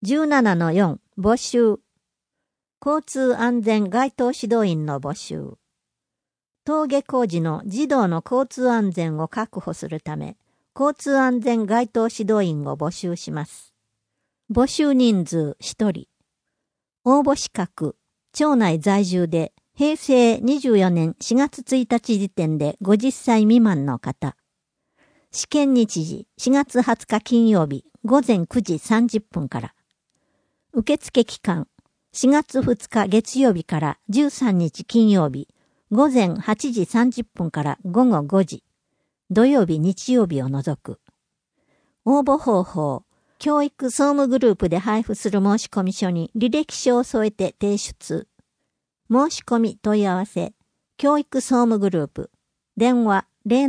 17-4 募集。交通安全該当指導員の募集。登下校時の児童の交通安全を確保するため、交通安全該当指導員を募集します。募集人数1人。応募資格、町内在住で、平成24年4月1日時点で50歳未満の方。試験日時4月20日金曜日午前9時30分から。受付期間4月2日月曜日から13日金曜日午前8時30分から午後5時。土曜日日曜日を除く。応募方法。教育総務グループで配布する申込書に履歴書を添えて提出。申し込み問い合わせ。教育総務グループ。電話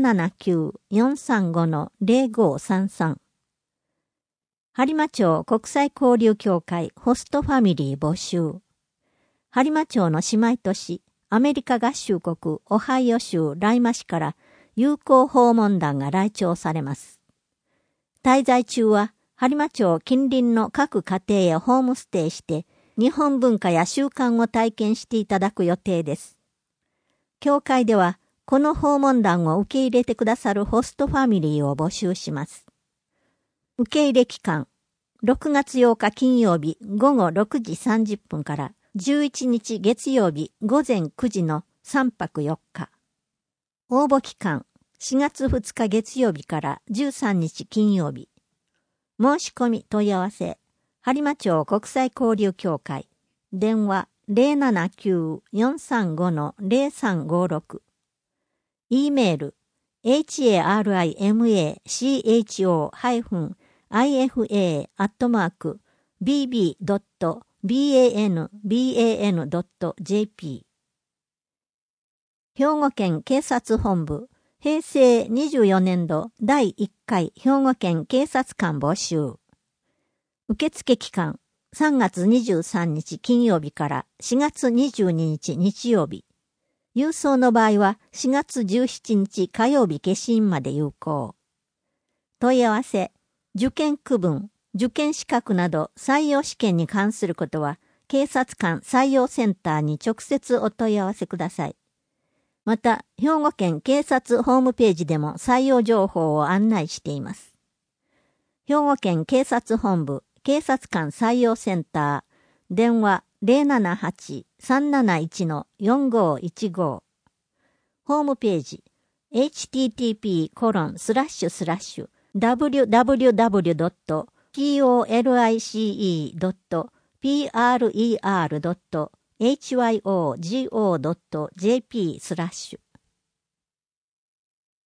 079-435-0533。播磨町国際交流協会ホストファミリー募集。播磨町の姉妹都市、アメリカ合衆国オハイオ州ライマ市から友好訪問団が来庁されます。滞在中は、播磨町近隣の各家庭へホームステイして、日本文化や習慣を体験していただく予定です。教会では、この訪問団を受け入れてくださるホストファミリーを募集します。受け入れ期間、6月8日金曜日午後6時30分から11日月曜日午前9時の3泊4日。応募期間、4月2日月曜日から13日金曜日。申し込み問い合わせ、播磨町国際交流協会、電話 079-435-0356。E メール、harima-chifa-bb.banban.jp。兵庫県警察本部、平成24年度第1回兵庫県警察官募集。受付期間3月23日金曜日から4月22日日曜日。郵送の場合は4月17日火曜日消印まで有効。問い合わせ、受験区分、受験資格など採用試験に関することは警察官採用センターに直接お問い合わせください。また、兵庫県警察ホームページでも採用情報を案内しています。兵庫県警察本部警察官採用センター、電話 078-371-4515。ホームページ、http://www.police.per.hygo.jp/